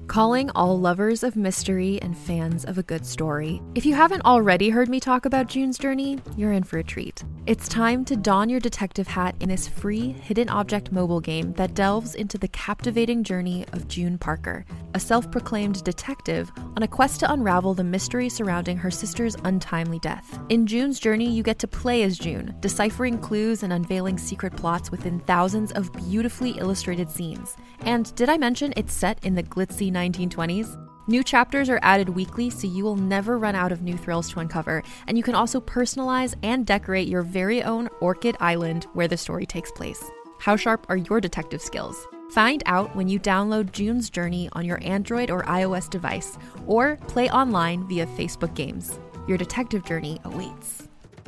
Calling all lovers of mystery and fans of a good story. If you haven't already heard me talk about June's Journey, you're in for a treat. It's time to don your detective hat in this free hidden object mobile game that delves into the captivating journey of June Parker, a self-proclaimed detective on a quest to unravel the mystery surrounding her sister's untimely death. In June's Journey, you get to play as June, deciphering clues and unveiling secret plots within thousands of beautifully illustrated scenes. And did I mention it's set in the glitzy 1920s? New chapters are added weekly, so you will never run out of new thrills to uncover, and you can also personalize and decorate your very own Orchid Island where the story takes place. How sharp are your detective skills? Find out when you download June's Journey on your Android or iOS device, or play online via Facebook Games. Your detective journey awaits.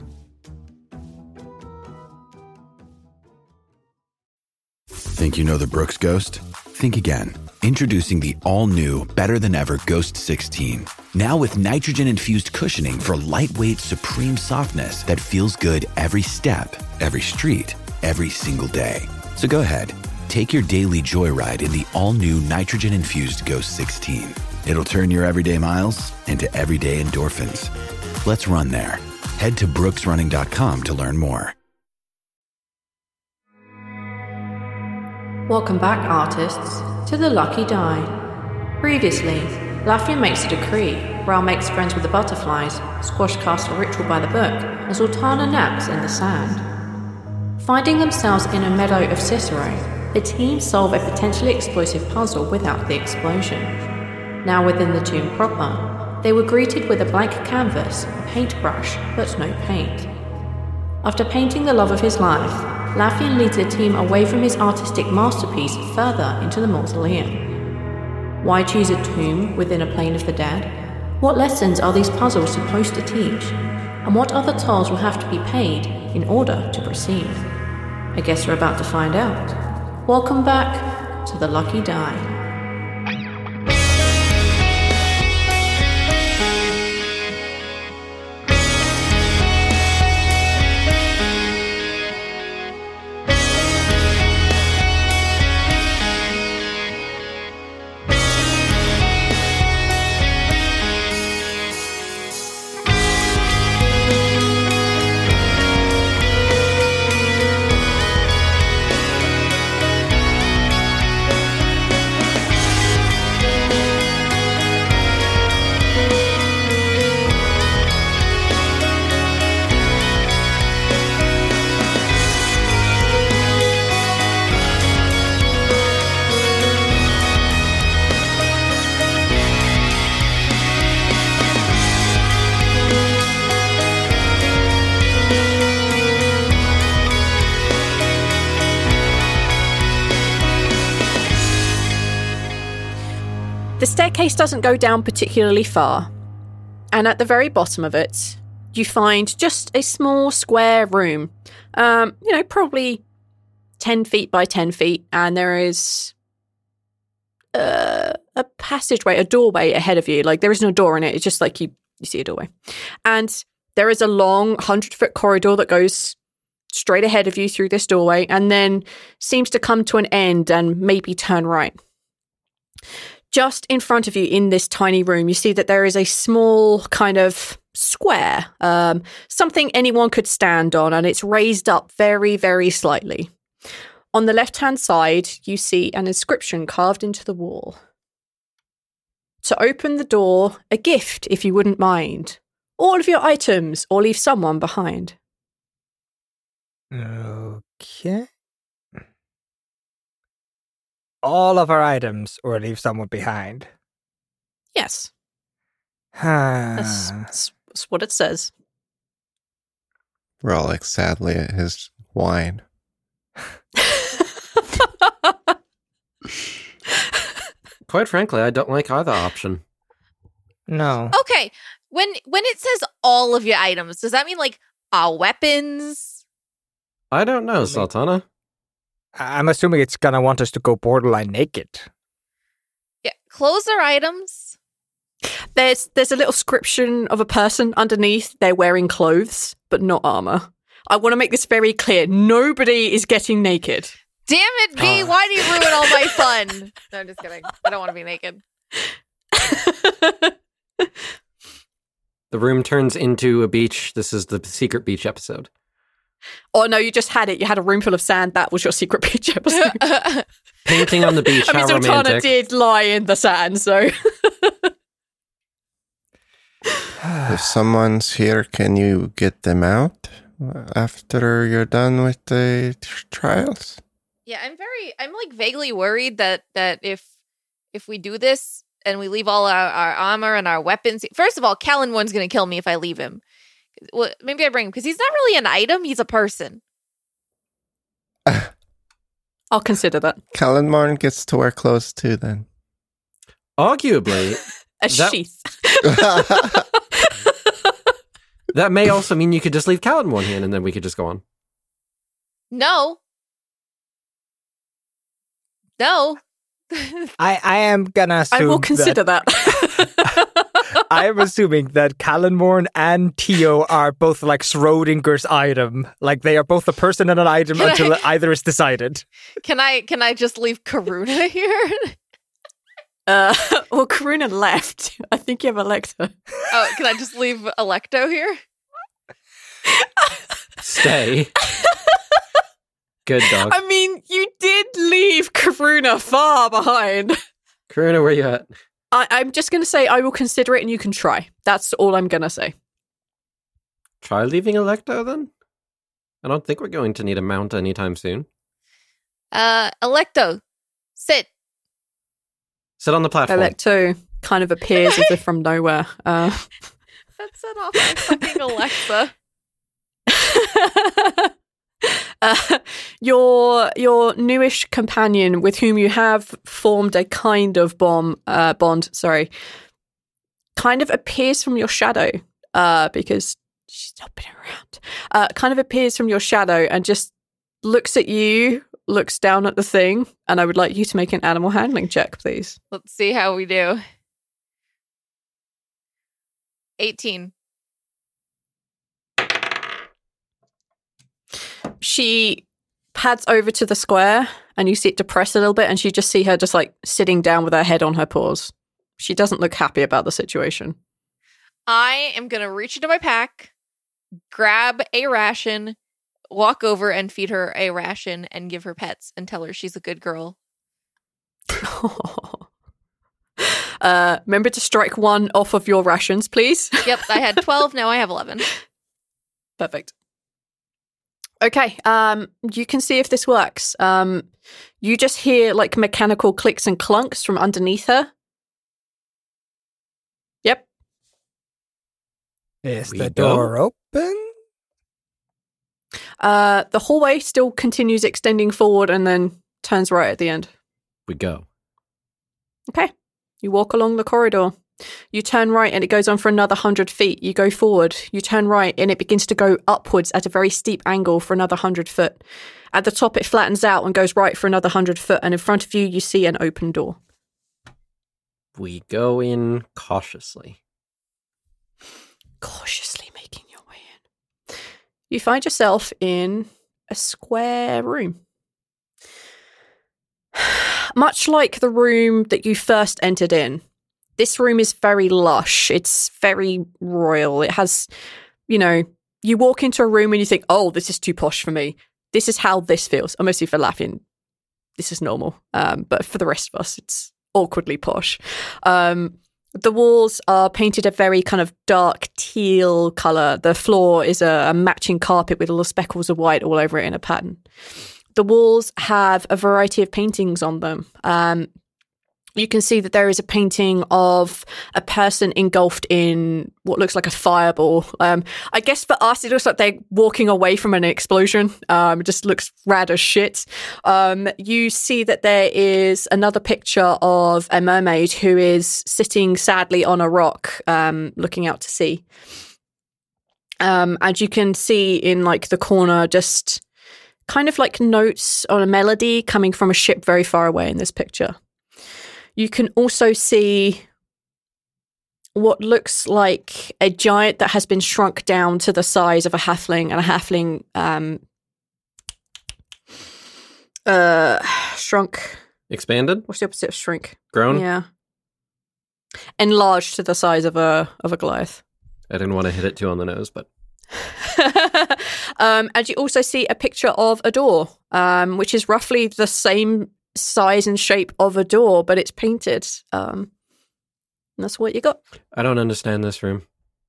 Think you know the Brooks Ghost? Think again. Introducing the all-new, better-than-ever Ghost 16. Now with nitrogen-infused cushioning for lightweight, supreme softness that feels good every step, every street, every single day. So go ahead, take your daily joyride in the all-new nitrogen-infused Ghost 16. It'll turn your everyday miles into everyday endorphins. Let's run there. Head to brooksrunning.com to learn more. Welcome back, artists, to The Lucky Die. Previously, Lafayette makes a decree, Ral makes friends with the butterflies, Squash casts a ritual by the book, and Sultana naps in the sand. Finding themselves in a meadow of Cicero, the team solve a potentially explosive puzzle without the explosion. Now within the tomb proper, they were greeted with a blank canvas, a paintbrush, but no paint. After painting the love of his life, Lafayette leads the team away from his artistic masterpiece further into the mausoleum. Why choose a tomb within a plane of the dead? What lessons are these puzzles supposed to teach? And what other tolls will have to be paid in order to proceed? I guess we're about to find out. Welcome back to The Lucky Die. The staircase doesn't go down particularly far, and at the very bottom of it, you find just a small square room, probably 10 feet by 10 feet, and there is a passageway, a doorway ahead of you. Like, there is no door in it, it's just like you see a doorway. And there is a long 100-foot corridor that goes straight ahead of you through this doorway, and then seems to come to an end and maybe turn right. Just in front of you in this tiny room, you see that there is a small kind of square, something anyone could stand on, and it's raised up very, very slightly. On the left-hand side, you see an inscription carved into the wall. To open the door, a gift, if you wouldn't mind. All of your items, or leave someone behind. Okay. All of our items, or leave someone behind? Yes. That's what it says. Ral looks sadly at his wine. Quite frankly, I don't like either option. No. Okay, when it says all of your items, does that mean like our weapons? I don't know, Sultana. I'm assuming it's gonna want us to go borderline naked. Yeah, clothes or items? There's a little description of a person underneath. They're wearing clothes, but not armor. I want to make this very clear. Nobody is getting naked. Damn it, B! Why do you ruin all my fun? No, I'm just kidding. I don't want to be naked. The room turns into a beach. This is the secret beach episode. Oh, no, you just had it. You had a room full of sand. That was your secret beach episode. Painting on the beach, I mean, how Sultana romantic. did lie in the sand, so... If someone's here, can you get them out after you're done with the trials? Yeah, I'm like vaguely worried that if we do this and we leave all our armor and our weapons, first of all, Callan one's gonna kill me if I leave him. Well, maybe I bring him because he's not really an item; he's a person. I'll consider that. Callanmorn gets to wear clothes too, then. Arguably, A sheath. that may also mean you could just leave Callan one hand and then we could just go on. No. I am gonna assume I will consider that. I am assuming that Callanmorn and Tio are both like Schrodinger's item. Like they are both a person and an item until either is decided. Can I just leave Karuna here? Well, Karuna left. I think you have Electa. Oh, can I just leave Electo here? Stay. Good dog. I mean, you did leave Karuna far behind. Karuna, where you at? I'm just going to say I will consider it and you can try. That's all I'm going to say. Try leaving Electo then? I don't think we're going to need a mount anytime soon. Electo, sit. Sit on the platform. Electo kind of appears as if from nowhere. That set off my fucking Alexa. Your newish companion with whom you have formed a kind of bond, kind of appears from your shadow, because she's not been around, kind of appears from your shadow and just looks at you, looks down at the thing, and I would like you to make an animal handling check, please. Let's see how we do. 18. She pads over to the square and you see it depress a little bit, and you just see her just like sitting down with her head on her paws. She doesn't look happy about the situation. I am going to reach into my pack, grab a ration, walk over and feed her a ration and give her pets and tell her she's a good girl. Remember to strike one off of your rations, please. Yep, I had 12, now I have 11. Perfect. Okay, you can see if this works. You just hear like mechanical clicks and clunks from underneath her. Yep. Is We the go. door open? The hallway still continues extending forward and then turns right at the end. We go. Okay. You walk along the corridor. You turn right and it goes on for another 100 feet. You go forward. You turn right and it begins to go upwards at a very steep angle for another 100 foot. At the top, it flattens out and goes right for another 100 foot. And in front of you, you see an open door. We go in cautiously. Cautiously making your way in. You find yourself in a square room. Much like the room that you first entered in, this room is very lush. It's very royal. It has, you walk into a room and you think, oh, this is too posh for me. This is how this feels. And mostly for laughing, this is normal. But for the rest of us, it's awkwardly posh. The walls are painted a very kind of dark teal colour. The floor is a matching carpet with little speckles of white all over it in a pattern. The walls have a variety of paintings on them. You can see that there is a painting of a person engulfed in what looks like a fireball. I guess for us, it looks like they're walking away from an explosion. It just looks rad as shit. You see that there is another picture of a mermaid who is sitting sadly on a rock, looking out to sea. And you can see in like the corner just kind of like notes on a melody coming from a ship very far away in this picture. You can also see what looks like a giant that has been shrunk down to the size of a halfling, and a halfling shrunk. Expanded? What's the opposite of shrink? Grown? Yeah. enlarged to the size of a Goliath. I didn't want to hit it too on the nose, but And you also see a picture of a door, which is roughly the same size and shape of a door, but it's painted. And that's what you got. I don't understand this room.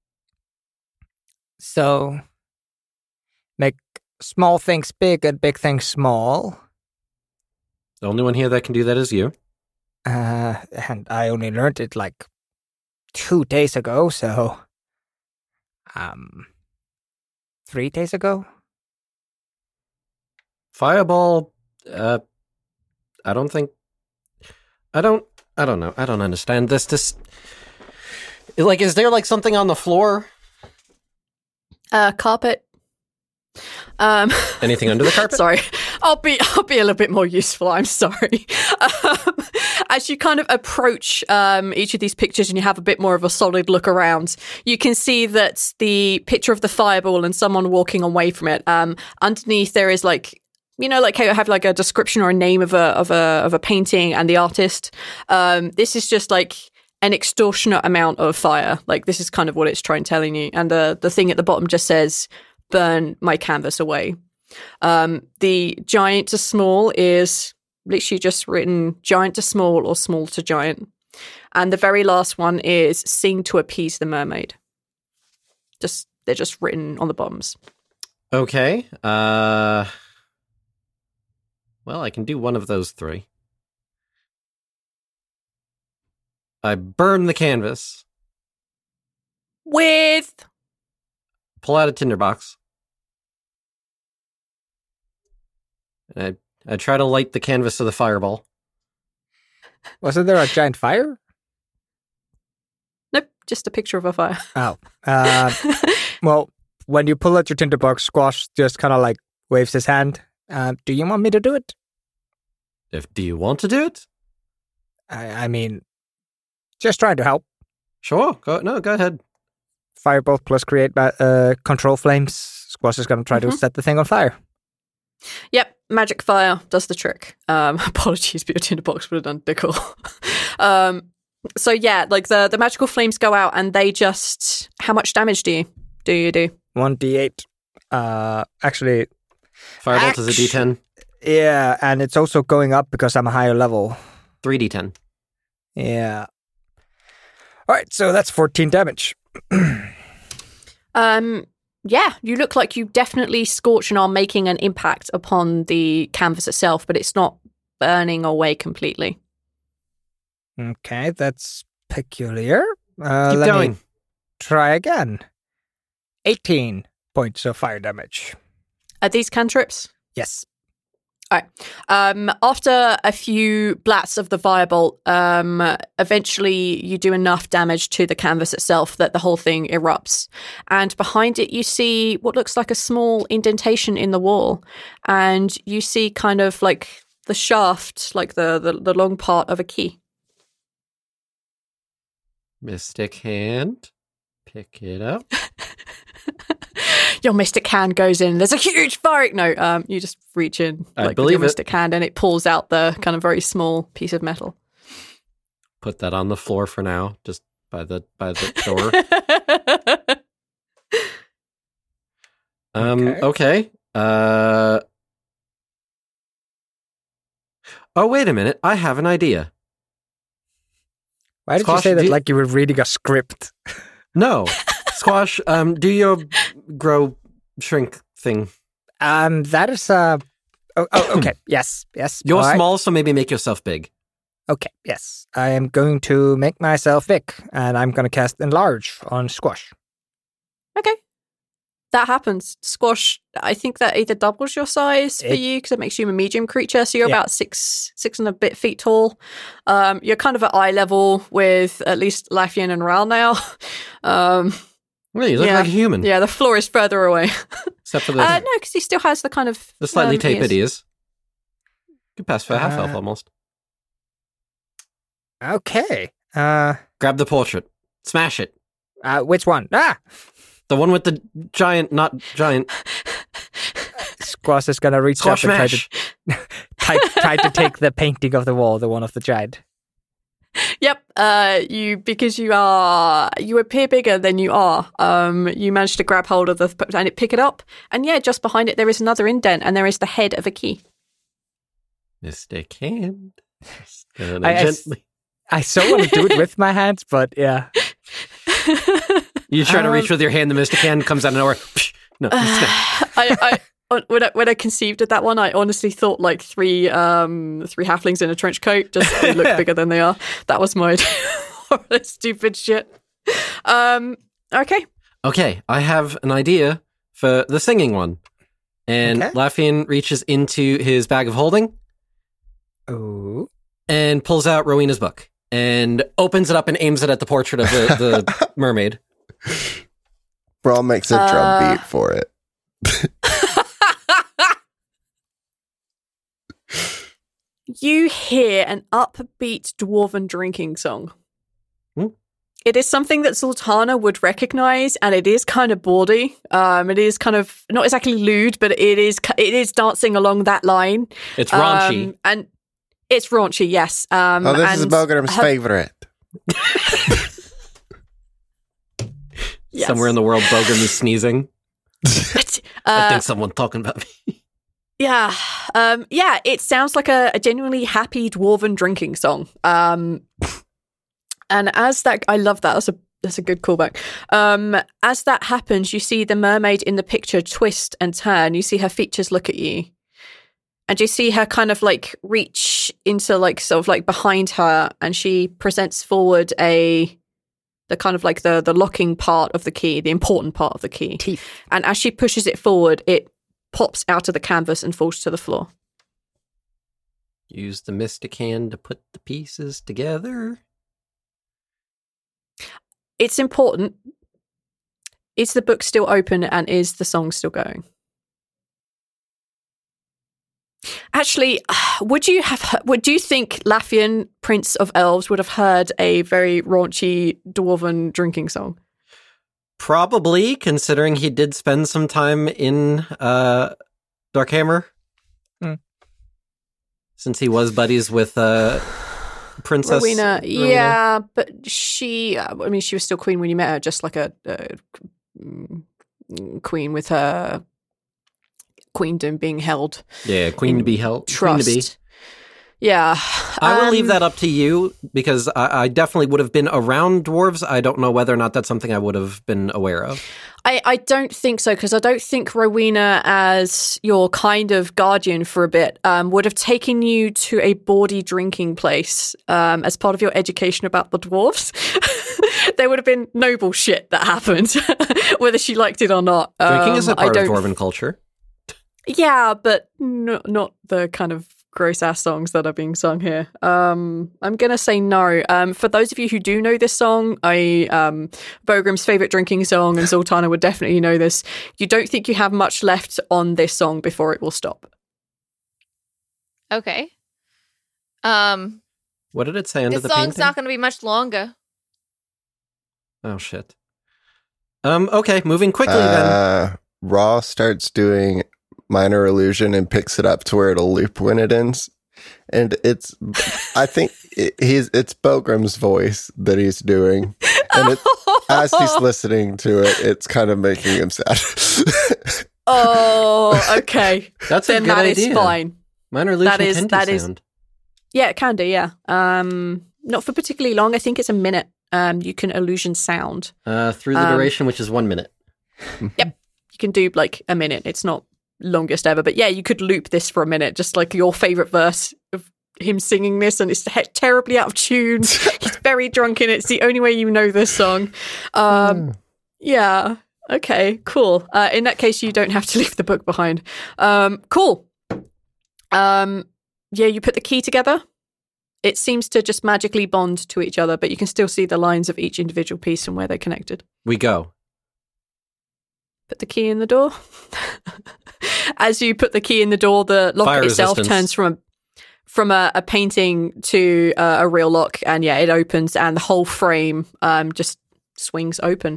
So, make small things big and big things small. The only one here that can do that is you. And I only learned it like 2 days ago, so 3 days ago. Fireball, I don't know. I don't understand this. Like, is there like something on the floor? Carpet. Anything under the carpet? Sorry, I'll be a little bit more useful. I'm sorry. As you kind of approach each of these pictures and you have a bit more of a solid look around, you can see that the picture of the fireball and someone walking away from it. Underneath there is like, you know, like how you have like a description or a name of a painting and the artist. This is just like an extortionate amount of fire. Like, this is kind of what it's telling you. And the thing at the bottom just says, "Burn my canvas away." The giant to small is literally just written giant to small or small to giant. And the very last one is "Sing to appease the mermaid." They're just written on the bottoms. Okay. Well, I can do one of those three. I burn the canvas. With Pull out a tinderbox. And I try to light the canvas of the fireball. Wasn't there a giant fire? nope, just a picture of a fire. Oh. Well, when you pull out your tinderbox, Squash just kind of like waves his hand. Do you want me to do it? Do you want to do it? I mean, just trying to help. Sure. Go ahead. Firebolt plus create control flames. Squash is going to try to set the thing on fire. Yep, magic fire does the trick. Apologies, but your tinderbox would have done dickle. So yeah, like the magical flames go out and they just... How much damage do you do? 1d8. Actually... Firebolt is a d10. Yeah, and it's also going up because I'm a higher level. 3d10. Yeah. All right, so that's 14 damage. Yeah, you look like you definitely scorch and are making an impact upon the canvas itself, but it's not burning away completely. Okay, that's peculiar. Keep let going. me try again. 18 points of fire damage. Are these cantrips? Yes. All right. After a few blats of the firebolt, eventually you do enough damage to the canvas itself that the whole thing erupts. And behind it, you see what looks like a small indentation in the wall. And you see kind of like the shaft, like the long part of a key. Mystic hand. Pick it up. Your mystic hand goes in. There's a huge fire. No, you just reach in I with your believe it. mystic hand, and it pulls out the kind of very small piece of metal. Put that on the floor for now, just by the door. Okay. Oh, wait a minute. I have an idea. Why did Squash, you say that do you- like you were reading a script? No. Squash, do your grow shrink thing. That is okay. Yes. You're All right. small, so maybe make yourself big. Okay, yes. I am going to make myself big, and I'm going to cast Enlarge on Squash. Okay. That happens. Squash, I think that either doubles your size for you because it makes you a medium creature. So you're about six and a bit feet tall. You're kind of at eye level with at least Laffian and Ral now. Really, you look like a human. Yeah, the floor is further away. Except for the No, because he still has the kind of... slightly tapered ears. ears. Could pass for a half elf almost. Okay. Grab the portrait. Smash it. Which one? The one with the giant, not giant. Squash is going to reach Squash up and smash. try to take the painting of the wall, the one of the giant. Yep. Because you appear bigger than you are. You manage to grab hold of and pick it up, and just behind it there is another indent, and there is the head of a key. Mr. Can. I so want to do it with my hands, but yeah. You try to reach with your hand, the Mr. Can comes out of nowhere. No, when I conceived of that one, I honestly thought like three halflings in a trench coat, just they look bigger than they are. That was my idea. That stupid shit. Okay. Okay, I have an idea for the singing one. And Laffian reaches into his bag of holding. Oh. And pulls out Rowena's book. And opens it up and aims it at the portrait of the mermaid. Brawl makes a drum beat for it. You hear an upbeat dwarven drinking song. It is something that Zoltana would recognize, and it is kind of bawdy. It is kind of not exactly lewd, but it is dancing along that line. It's raunchy, and it's raunchy. Yes. This is Bogram's favorite. Yes. Somewhere in the world, Bogram is sneezing. I think someone's talking about me. Yeah. It sounds like a genuinely happy dwarven drinking song. And as that, I love that. That's a good callback. As that happens, you see the mermaid in the picture twist and turn. You see her features look at you. And you see her kind of like reach into like sort of like behind her, and she presents forward the kind of like the locking part of the key, the important part of the key. Teeth. And as she pushes it forward, it pops out of the canvas and falls to the floor. Use the mystic hand to put the pieces together. It's important. Is the book still open, and is the song still going? Actually, would you think Laffian, Prince of Elves, would have heard a very raunchy dwarven drinking song? Probably, considering he did spend some time in Darkhammer. Since he was buddies with Princess Rowena. Yeah, but she was still queen when you met her, just like a queen with her queendom being held. Yeah, queen to be held. Trust. Queen to be. Yeah. I will leave that up to you, because I definitely would have been around dwarves. I don't know whether or not that's something I would have been aware of. I don't think so, because I don't think Rowena, as your kind of guardian for a bit, would have taken you to a bawdy drinking place as part of your education about the dwarves. There would have been no bullshit that happened, whether she liked it or not. Drinking is a part of dwarven culture. Yeah, but not the kind of gross-ass songs that are being sung here. I'm going to say no. For those of you who do know this song, Bogram's favourite drinking song, and Zoltana would definitely know this, you don't think you have much left on this song before it will stop. Okay. What did it say under the painting? This song's not going to be much longer. Oh, shit. Okay, moving quickly then. Raw starts doing minor illusion and picks it up to where it'll loop when it ends, and I think it's Bogram's voice that he's doing, and as he's listening to it, it's kind of making him sad. Oh, okay. That's then a good that idea. is fine. Minor illusion can do sound. Yeah, it can do. Yeah, not for particularly long. I think it's a minute. You can illusion sound through the duration, which is 1 minute. Yep, you can do like a minute. It's not longest ever, but yeah, you could loop this for a minute, just like your favorite verse of him singing this, and it's terribly out of tune. He's very drunk in it. It's the only way you know this song. Yeah, okay, cool. In that case, you don't have to leave the book behind. Cool. Yeah, you put the key together. It seems to just magically bond to each other, but you can still see the lines of each individual piece and where they're connected. We go. Put the key in the door. As you put the key in the door, the lock Fire itself resistance. turns from a painting to a real lock, and yeah, it opens, and the whole frame just swings open.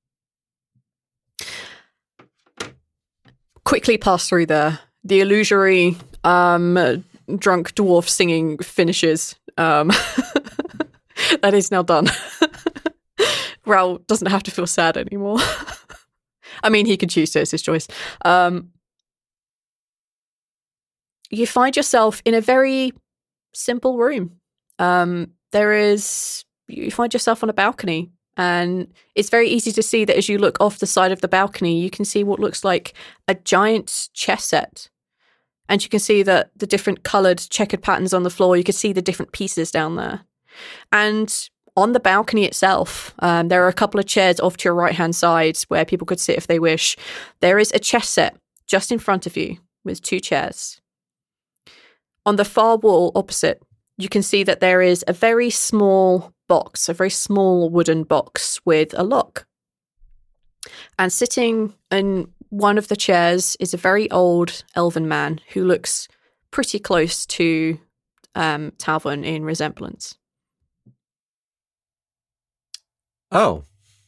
Quickly pass through the illusory drunk dwarf singing finishes. That is now done. Raoul doesn't have to feel sad anymore. I mean, he could choose to, it's his choice. You find yourself in a very simple room. You find yourself on a balcony, and it's very easy to see that as you look off the side of the balcony, you can see what looks like a giant chess set. And you can see that the different coloured checkered patterns on the floor, you can see the different pieces down there. And on the balcony itself, there are a couple of chairs off to your right-hand side where people could sit if they wish. There is a chess set just in front of you with 2 chairs. On the far wall opposite, you can see that there is a very small box, a very small wooden box with a lock. And sitting in one of the chairs is a very old elven man who looks pretty close to Talvin in resemblance. Oh.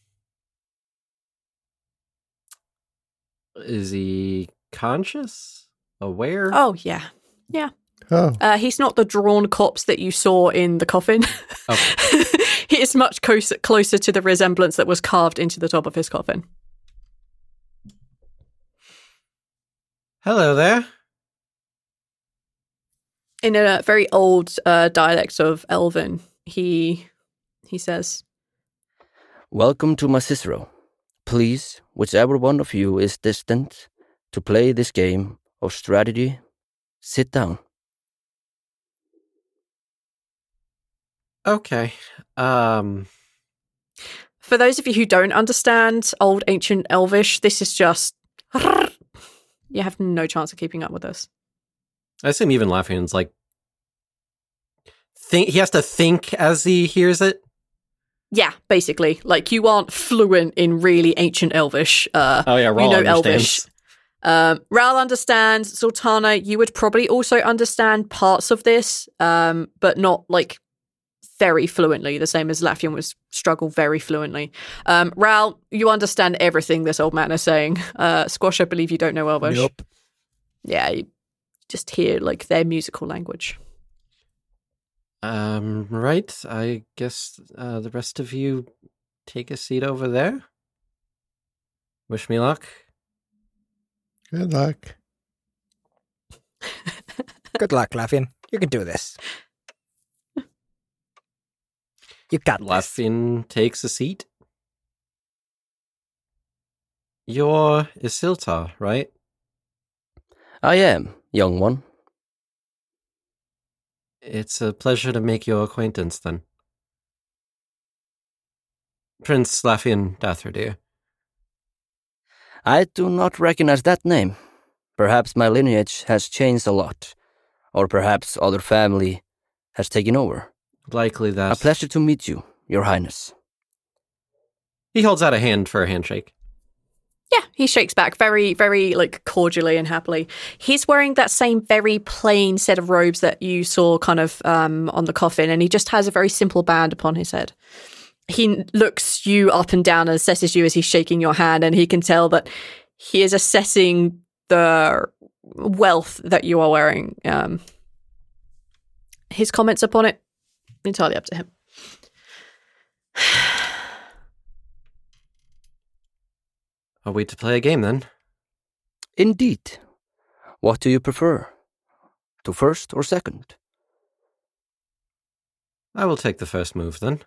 Is he conscious? Aware? Oh, yeah. Yeah. Oh. He's not the drawn corpse that you saw in the coffin. Okay. He is much closer to the resemblance that was carved into the top of his coffin. Hello there. In a very old dialect of Elven, he says, Welcome to my Cicero. Please, whichever one of you is distant to play this game of strategy, sit down. Okay. For those of you who don't understand Old Ancient Elvish, this is just... You have no chance of keeping up with this. I assume even Lafayette's like... He has to think as he hears it? Yeah, basically. Like, you aren't fluent in really Ancient Elvish. Oh yeah, Raul understands. Raul understands. Sultana, you would probably also understand parts of this, but not, like, very fluently, the same as Lafayette was struggle very fluently. Raul, you understand everything this old man is saying. Squash, I believe you don't know Elvish. Nope. Yeah, you just hear, like, their musical language. Right. I guess the rest of you take a seat over there. Wish me luck. Good luck. Good luck, Lafayette. You can do this. You got this. Lafayette takes a seat. You're Isiltar, right? I am, young one. It's a pleasure to make your acquaintance, then. Prince Lafayette Dathradir. I do not recognize that name. Perhaps my lineage has changed a lot, or perhaps other family has taken over. Likely that. A pleasure to meet you, Your Highness. He holds out a hand for a handshake. Yeah, he shakes back very, very, like, cordially and happily. He's wearing that same very plain set of robes that you saw kind of on the coffin, and he just has a very simple band upon his head. He looks you up and down and assesses you as he's shaking your hand, and he can tell that he is assessing the wealth that you are wearing. His comments upon it, entirely up to him. Are we to play a game, then? Indeed. What do you prefer? To first or second? I will take the first move, then.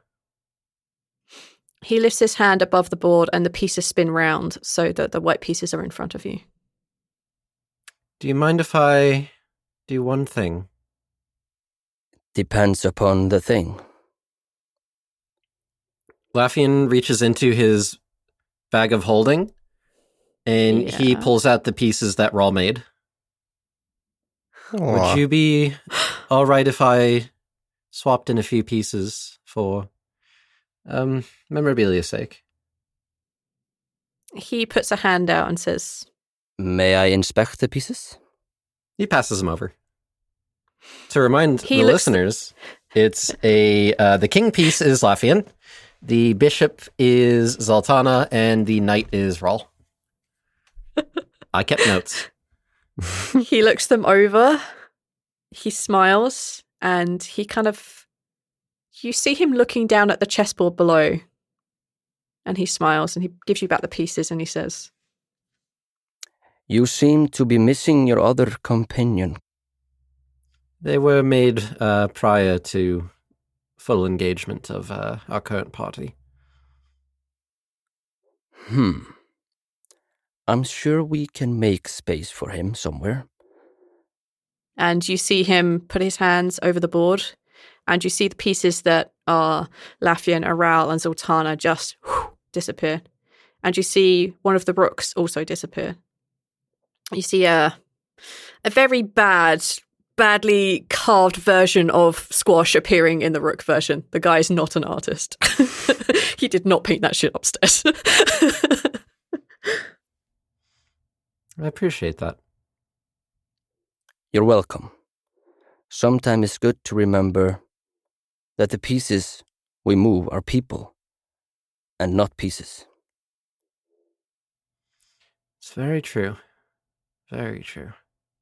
He lifts his hand above the board and the pieces spin round so that the white pieces are in front of you. Do you mind if I do one thing? Depends upon the thing. Lafayette reaches into his bag of holding, and he pulls out the pieces that Raul made. Aw. Would you be all right if I swapped in a few pieces for memorabilia's sake? He puts a hand out and says, May I inspect the pieces? He passes them over. To remind the looks- listeners, it's the king piece is Lafayette, the bishop is Zoltana, and the knight is Raul. I kept notes. he looks them over, he smiles, and he kind of You see him looking down at the chessboard below, and he smiles and he gives you back the pieces and he says, You seem to be missing your other companion. They were made prior to full engagement of our current party. I'm sure we can make space for him somewhere. And you see him put his hands over the board, and you see the pieces that are Laffian, Aral, and Zoltana just disappear. And you see one of the rooks also disappear. You see a very badly carved version of Squash appearing in the rook version. The guy's not an artist. He did not paint that shit upstairs. I appreciate that. You're welcome. Sometimes it's good to remember that the pieces we move are people and not pieces. It's very true. Very true.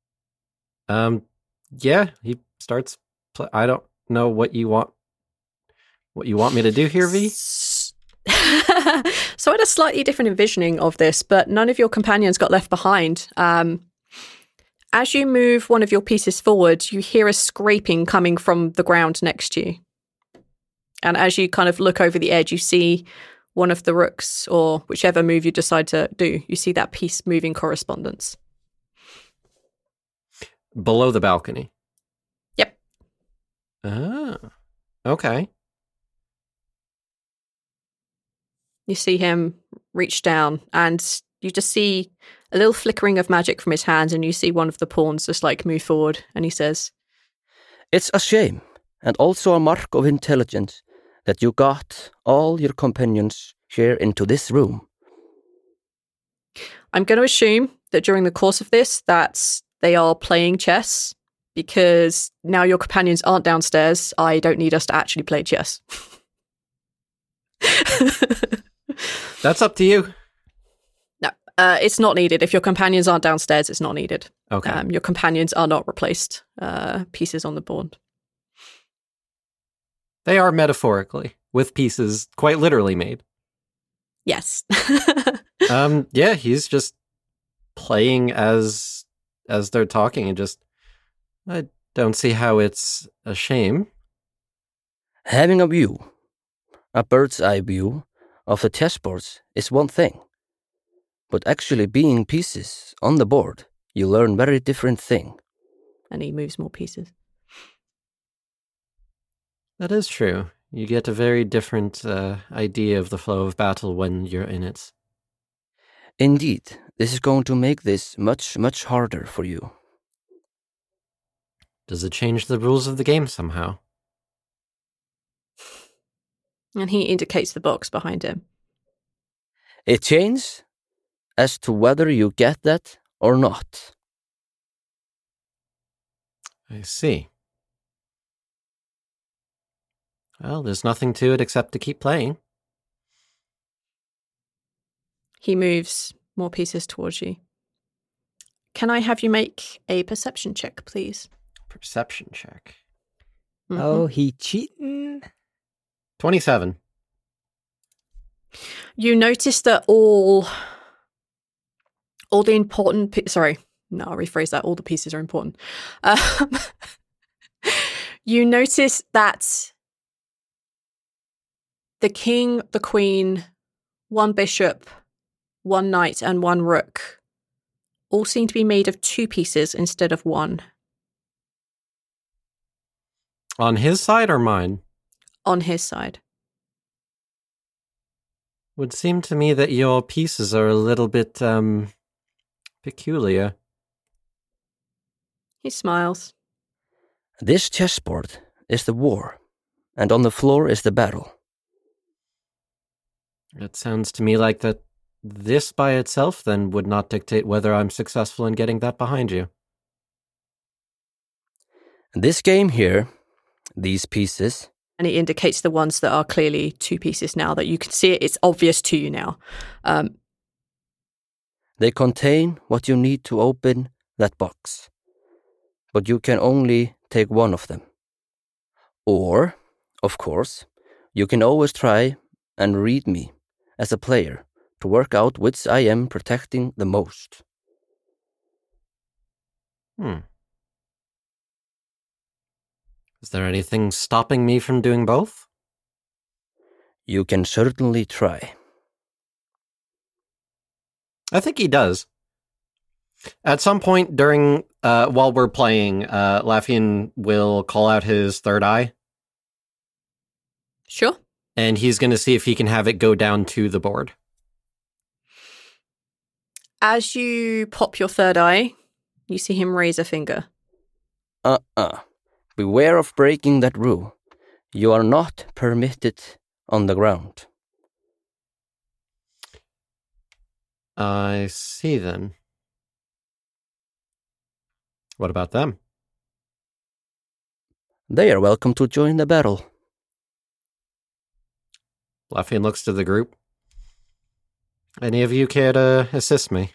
Yeah, he starts. I don't know what you want me to do here, V. So I had a slightly different envisioning of this, but none of your companions got left behind. As you move one of your pieces forward, you hear a scraping coming from the ground next to you. And as you kind of look over the edge, you see one of the rooks, or whichever move you decide to do, you see that piece moving correspondence. Below the balcony? Yep. Ah, okay. You see him reach down, and you just see a little flickering of magic from his hands, and you see one of the pawns just like move forward, and he says, It's a shame, and also a mark of intelligence, that you got all your companions here into this room. I'm going to assume that during the course of this, that they are playing chess, because now your companions aren't downstairs. I don't need us to actually play chess. That's up to you. No, it's not needed. If your companions aren't downstairs, it's not needed. Okay. Your companions are not replaced pieces on the board. They are metaphorically, with pieces quite literally made. Yes. Yeah, he's just playing as they're talking, and just, I don't see how it's a shame. Having a view, a bird's eye view of the chessboards is one thing, but actually being pieces on the board, you learn very different thing. And he moves more pieces. That is true. You get a very different idea of the flow of battle when you're in it. Indeed, this is going to make this much, much harder for you. Does it change the rules of the game somehow? And he indicates the box behind him. It changes as to whether you get that or not. I see. Well, there's nothing to it except to keep playing. He moves more pieces towards you. Can I have you make a perception check, please? Perception check. Mm-hmm. Oh, he cheating? 27. You notice that all the important... I'll rephrase that. All the pieces are important. You notice that the king, the queen, one bishop, one knight, and one rook all seem to be made of two pieces instead of one. On his side or mine? On his side. Would seem to me that your pieces are a little bit, peculiar. He smiles. This chessboard is the war, and on the floor is the battle. It sounds to me like that this by itself then would not dictate whether I'm successful in getting that behind you. This game here, these pieces... And he indicates the ones that are clearly two pieces now, that you can see it, it's obvious to you now. They contain what you need to open that box. But you can only take one of them. Or Of course, you can always try and read me as a player to work out which I am protecting the most. Is there anything stopping me from doing both? You can certainly try. I think he does. At some point during, while we're playing, Laffian will call out his third eye. Sure. And he's going to see if he can have it go down to the board. As you pop your third eye, you see him raise a finger. Beware of breaking that rule. You are not permitted on the ground. I see then. What about them? They are welcome to join the battle. Laffian looks to the group. Any of you care to assist me?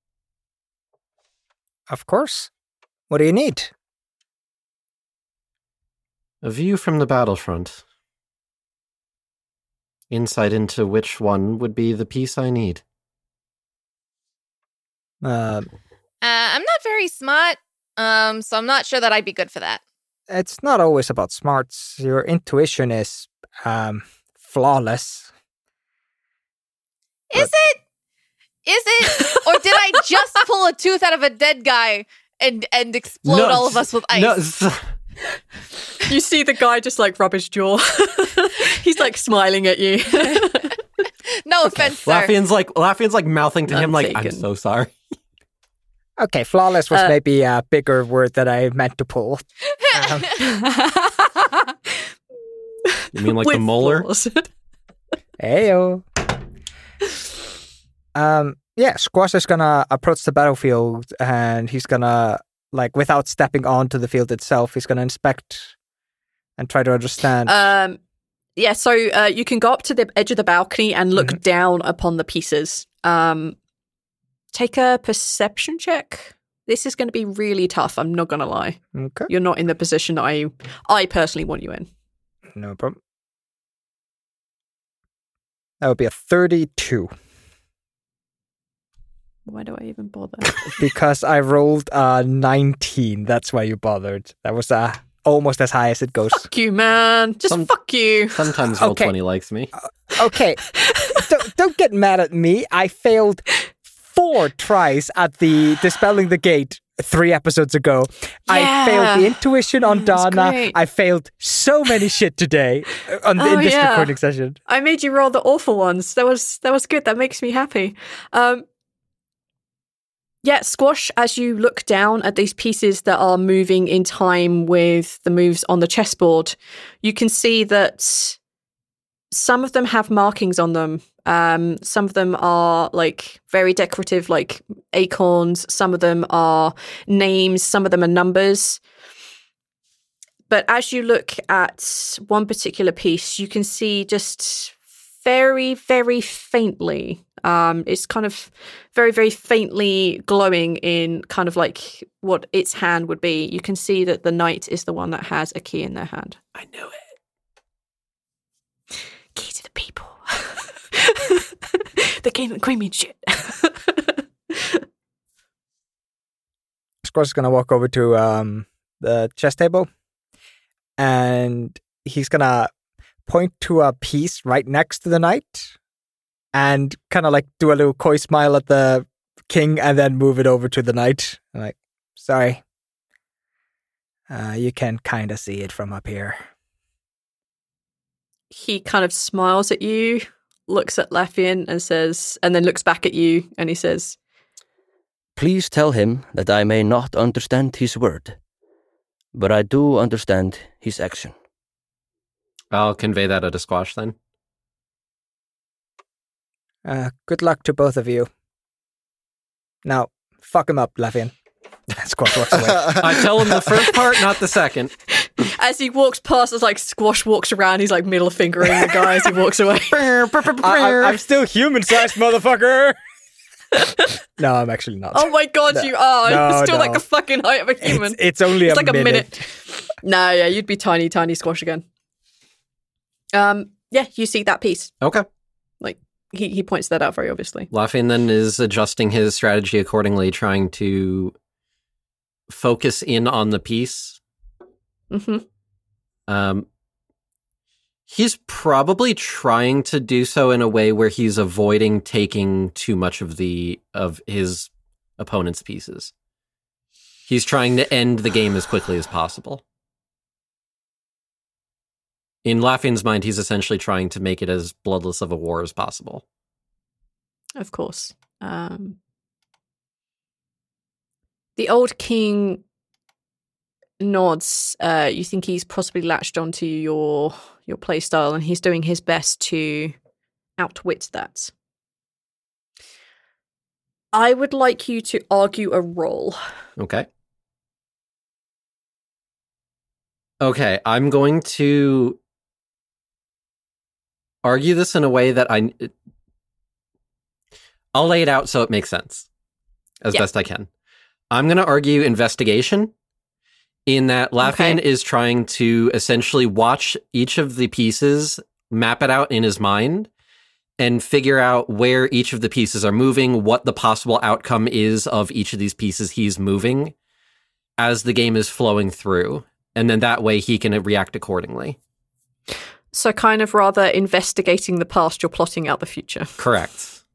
Of course. What do you need? A view from the battlefront. Insight into which one would be the piece I need. I'm not very smart, so I'm not sure that I'd be good for that. It's not always about smarts. Your intuition is flawless. Is it? Or did I just pull a tooth out of a dead guy and explode all of us with ice? No, You see the guy just like rub his jaw. He's like smiling at you. No offense, sir. Laffian's like mouthing to him like, I'm taken. so sorry. Okay, flawless was maybe a bigger word that I meant to pull. You mean like the With molar? flaws. Heyo. Yeah, Squash is gonna approach the battlefield and he's gonna, like, without stepping onto the field itself, he's gonna inspect and try to understand. Yeah, so you can go up to the edge of the balcony and look down upon the pieces. Take a perception check. This is going to be really tough, I'm not going to lie. Okay. You're not in the position that I personally want you in. No problem. That would be a 32. Why do I even bother? Because I rolled a 19. That's why you bothered. That was almost as high as it goes. Fuck you, man. Just fuck you. Sometimes Okay. Roll20 likes me. Okay. don't get mad at me. I failed 4 tries at the Dispelling the Gate 3 episodes ago. I Yeah. failed the intuition on That's Donna. great. I failed so many shit today in this yeah. recording session. I made you roll the awful ones. That was good. That makes me happy. Yeah, Squash, as you look down at these pieces that are moving in time with the moves on the chessboard, you can see that some of them have markings on them. Some of them are like very decorative, like acorns. Some of them are names. Some of them are numbers. But as you look at one particular piece, you can see just very, very faintly. It's kind of very, very faintly glowing in kind of like what its hand would be. You can see that the knight is the one that has a key in their hand. I knew it. Key to the people. The king and queen mean shit. Squash is going to walk over to the chess table and he's going to point to a piece right next to the knight and kind of like do a little coy smile at the king and then move it over to the knight. I'm like, sorry. You can kind of see it from up here. He kind of smiles at you, looks at Laffian and says, and then looks back at you and he says, Please tell him that I may not understand his word, but I do understand his action. I'll convey that at a Squash then. Good luck to both of you. Now, fuck him up, Laffian. Squash walks away. I tell him the first part, not the second. as he walks past, as like Squash walks around, he's like middle fingering the guy as he walks away. I'm still human-sized, motherfucker! No, I'm actually not. Oh my god, you are! No, You're still no. like the fucking height of a human. It's only It's a like minute. a minute. No, yeah, you'd be tiny Squash again. Yeah, you see that piece. Okay. Like, he points that out very obviously. Lafayette then is adjusting his strategy accordingly, trying to focus in on the piece. Mm-hmm. He's probably trying to do so in a way where he's avoiding taking too much of his opponent's pieces. He's trying to end the game as quickly as possible. In Lafian's mind, he's essentially trying to make it as bloodless of a war as possible. Of course. The old king nods. You think he's possibly latched onto your playstyle, and he's doing his best to outwit that. I would like you to argue a roll. Okay. Okay, I'm going to argue this in a way that I'll lay it out so it makes sense as best I can. I'm going to argue investigation in that Lafian is trying to essentially watch each of the pieces, map it out in his mind, and figure out where each of the pieces are moving, what the possible outcome is of each of these pieces he's moving as the game is flowing through. And then that way he can react accordingly. So kind of rather investigating the past, you're plotting out the future. Correct.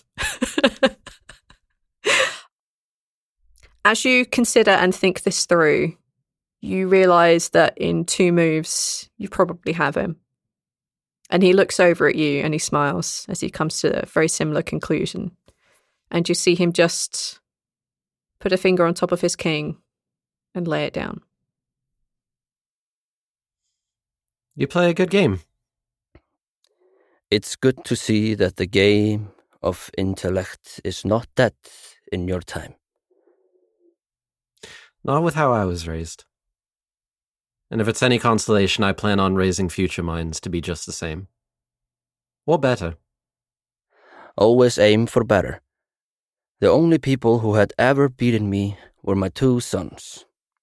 As you consider and think this through, you realize that in 2 moves, you probably have him. And he looks over at you and he smiles as he comes to a very similar conclusion. And you see him just put a finger on top of his king and lay it down. You play a good game. It's good to see that the game of intellect is not dead in your time. Not with how I was raised. And if it's any consolation, I plan on raising future minds to be just the same. Or better. Always aim for better. The only people who had ever beaten me were my 2 sons.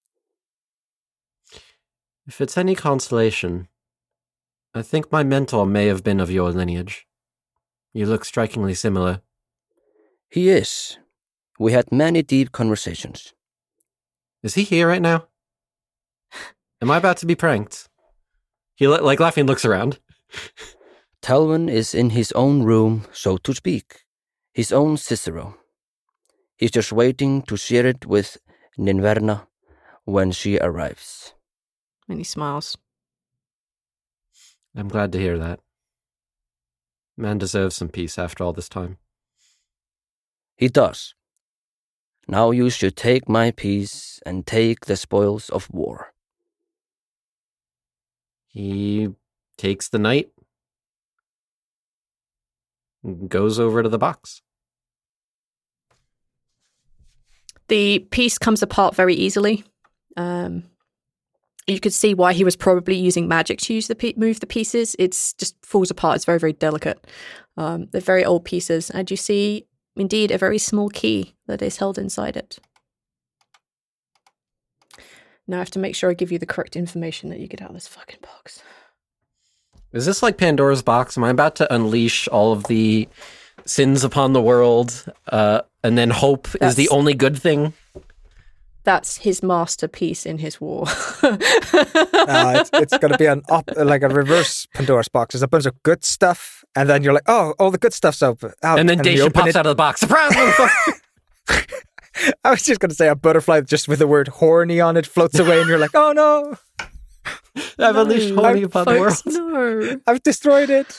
If it's any consolation, I think my mentor may have been of your lineage. You look strikingly similar. He is. We had many deep conversations. Is he here right now? Am I about to be pranked? He, Lafian looks around. Talwyn is in his own room, so to speak. His own Cicero. He's just waiting to share it with Ninverna when she arrives. And he smiles. I'm glad to hear that. Man deserves some peace after all this time. He does. Now you should take my peace and take the spoils of war. He takes the knight, goes over to the box. The piece comes apart very easily. You could see why he was probably using magic to move the pieces. It's just falls apart. It's very, very delicate. They're very old pieces. And you see, indeed, a very small key that is held inside it. Now I have to make sure I give you the correct information that you get out of this fucking box. Is this like Pandora's box? Am I about to unleash all of the sins upon the world, and then hope is the only good thing? That's his masterpiece in his war. It's going to be like a reverse Pandora's box. There's a bunch of good stuff, and then you're like, oh, all the good stuff's out. And then Dacia pops out of the box. Surprise, motherfucker! I was just going to say a butterfly just with the word horny on it floats away, and you're like, oh no! I've unleashed horny upon the world. No. I've destroyed it.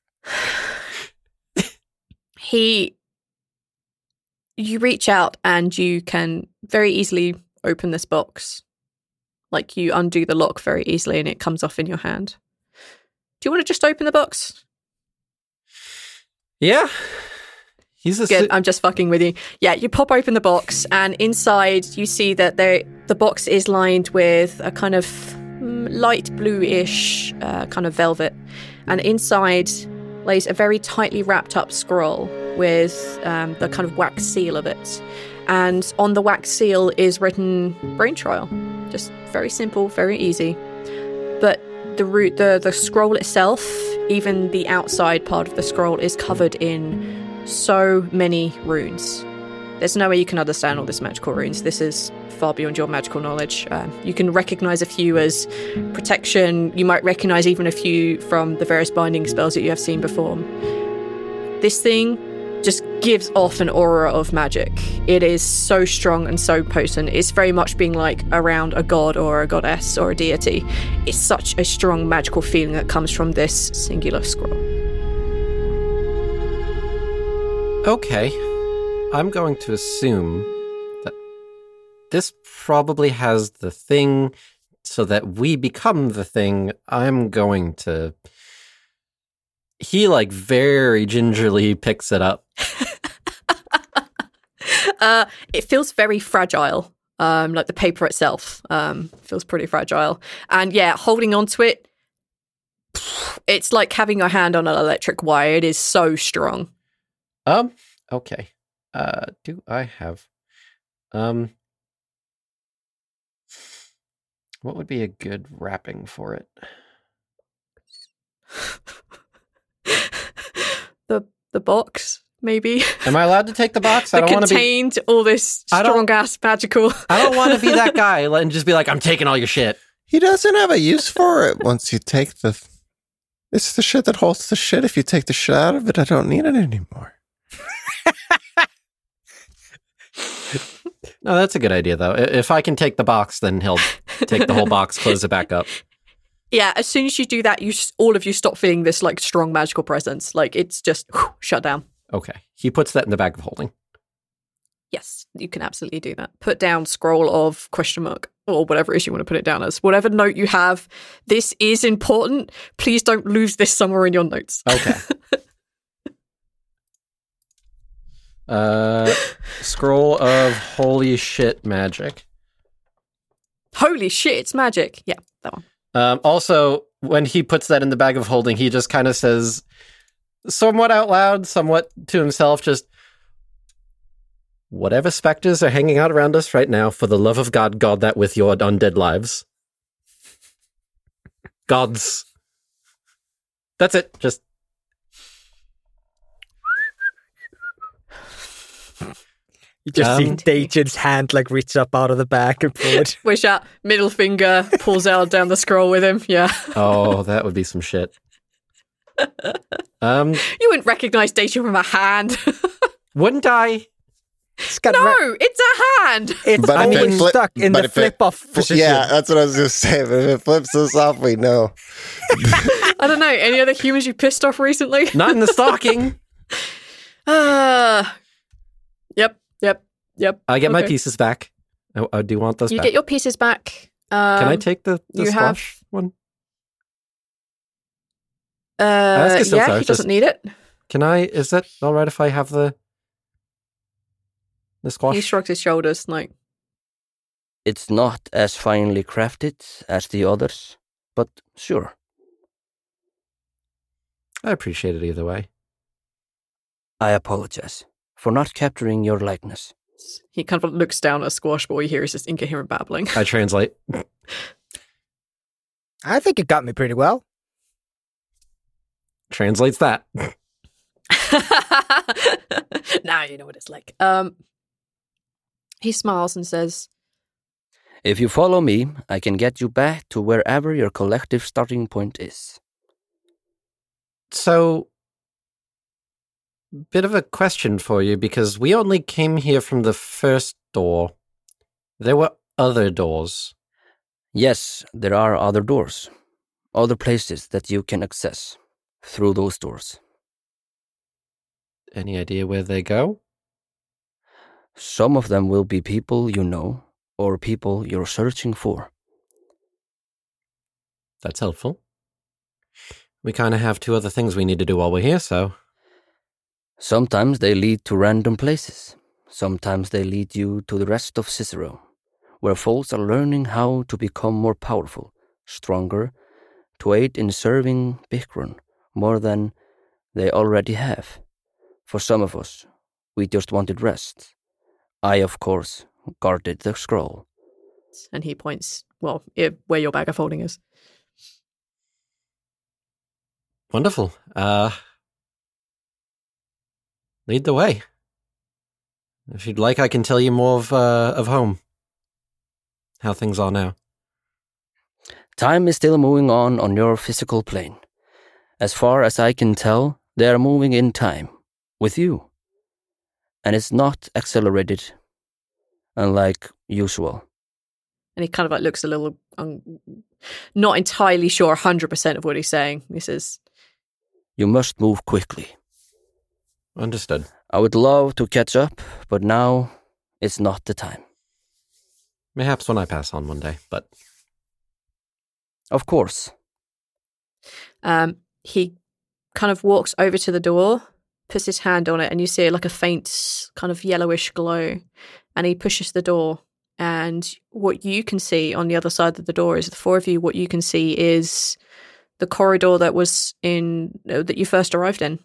You reach out and you can very easily open this box. Like you undo the lock very easily and it comes off in your hand. Do you want to just open the box? Yeah. Good, I'm just fucking with you. Yeah, you pop open the box and inside you see that the box is lined with a kind of light bluish kind of velvet. And inside lays a very tightly wrapped up scroll with the kind of wax seal of it. And on the wax seal is written brain trial. Just very simple, very easy. But the scroll itself, even the outside part of the scroll, is covered in so many runes. There's no way you can understand all these magical runes. This is far beyond your magical knowledge. You can recognize a few as protection. You might recognize even a few from the various binding spells that you have seen before. This thing just gives off an aura of magic. It is so strong and so potent. It's very much being like around a god or a goddess or a deity. It's such a strong magical feeling that comes from this singular scroll. Okay. I'm going to assume that this probably has the thing so that we become the thing. I'm going to... He, like, very gingerly picks it up. It feels very fragile. Like the paper itself feels pretty fragile. And yeah, holding onto it, it's like having your hand on an electric wire. It is so strong. Okay. Do I have... What would be a good wrapping for it? The box, maybe. Am I allowed to take the box? I don't want to be... contained all this strong-ass magical... I don't want to be that guy and just be like, I'm taking all your shit. He doesn't have a use for it once you take the... It's the shit that holds the shit. If you take the shit out of it, I don't need it anymore. No, that's a good idea, though. If I can take the box, then he'll take the whole box, close it back up. Yeah, as soon as you do that, all of you stop feeling this like strong magical presence. Like it's just shut down. Okay. He puts that in the bag of holding. Yes, you can absolutely do that. Put down scroll of ? Or whatever it is you want to put it down as. Whatever note you have, this is important. Please don't lose this somewhere in your notes. Okay. Scroll of holy shit magic. Holy shit, it's magic. Yeah, that one. Also, when he puts that in the bag of holding, he just kind of says, somewhat out loud, somewhat to himself, just, whatever specters are hanging out around us right now, for the love of God, guard that with your undead lives. Gods. That's it. Just. You just see Dajan's hand like reach up out of the bag and pull it. Wish out, middle finger, pulls out down the scroll with him. Yeah. Oh, that would be some shit. You wouldn't recognize Dajan from a hand. Wouldn't I? It's a hand. It's always stuck in the flip-off position. Yeah, that's what I was going to say. But if it flips us off, we know. I don't know. Any other humans you pissed off recently? Not in the stocking. Yep. I get my pieces back. I do want those back. You get your pieces back. Can I take the squash one? Yeah, he doesn't need it. Can I? Is that all right if I have the squash? He shrugs his shoulders like... It's not as finely crafted as the others, but sure. I appreciate it either way. I apologize for not capturing your likeness. He kind of looks down at Squash, but all you hear is this incoherent babbling. I translate. I think it got me pretty well. Translates that. Now you know what it's like. He smiles and says, If you follow me, I can get you back to wherever your collective starting point is. So, bit of a question for you, because we only came here from the first door. There were other doors. Yes, there are other doors. Other places that you can access through those doors. Any idea where they go? Some of them will be people you know, or people you're searching for. That's helpful. We kind of have two other things we need to do while we're here, so... Sometimes they lead to random places. Sometimes they lead you to the rest of Cicero, where folks are learning how to become more powerful, stronger, to aid in serving Bikron more than they already have. For some of us, we just wanted rest. I, of course, guarded the scroll. And he points, where your bag of holding is. Wonderful. Lead the way. If you'd like, I can tell you more of home. How things are now. Time is still moving on your physical plane. As far as I can tell, they are moving in time, with you. And it's not accelerated, unlike usual. And he kind of like looks a little, not entirely sure 100% of what he's saying. He says, You must move quickly. Understood. I would love to catch up, but now it's not the time. Perhaps when I pass on one day, but... Of course. He kind of walks over to the door, puts his hand on it, and you see like a faint kind of yellowish glow. And he pushes the door. And what you can see on the other side of the door is the four of you. What you can see is the corridor that was that you first arrived in.